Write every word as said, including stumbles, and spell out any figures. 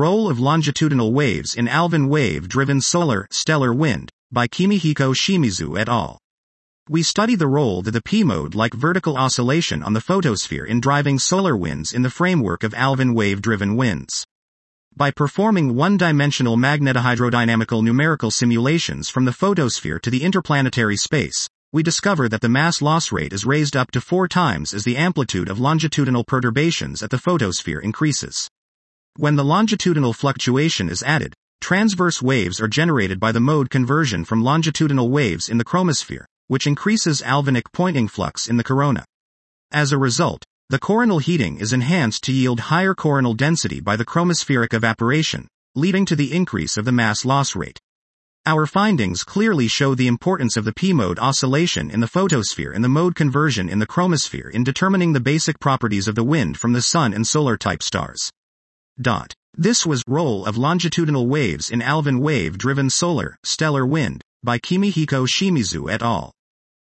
Role of Longitudinal Waves in Alfvén Wave-Driven Solar Stellar Wind, by Kimihiko Shimizu et al. We study the role that the P-mode-like vertical oscillation on the photosphere in driving solar winds in the framework of Alfvén wave-driven winds. By performing one-dimensional magnetohydrodynamical numerical simulations from the photosphere to the interplanetary space, we discover that the mass loss rate is raised up to four times as the amplitude of longitudinal perturbations at the photosphere increases. When the longitudinal fluctuation is added, transverse waves are generated by the mode conversion from longitudinal waves in the chromosphere, which increases alphonic Poynting flux in the corona. As a result, the coronal heating is enhanced to yield higher coronal density by the chromospheric evaporation, leading to the increase of the mass loss rate. Our findings clearly show the importance of the P-mode oscillation in the photosphere and the mode conversion in the chromosphere in determining the basic properties of the wind from the Sun and solar-type stars. Dot. This was Role of Longitudinal Waves in Alfvén Wave-Driven Solar Stellar Wind, by Kimihiko Shimizu et al.